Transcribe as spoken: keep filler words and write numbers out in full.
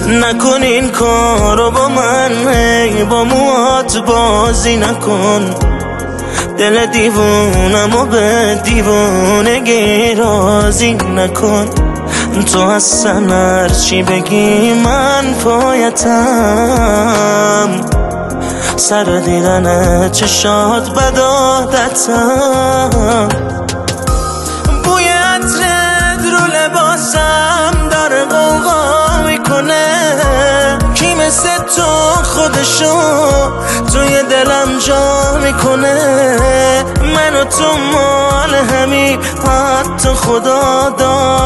نکن این کارو با من، هی با موهات بازی نکن. دل دیوونم و به دیوونگی رازی نکن. تو اصلا هرچی بگی من پایتم، سر دیدن چشات بد عادتم. بوی عطرت رو لباسم داره غوغا میکنه، کی مثل تو خودشو توی دلم جا میکنه. من و تو مال همین، حتی خدا دار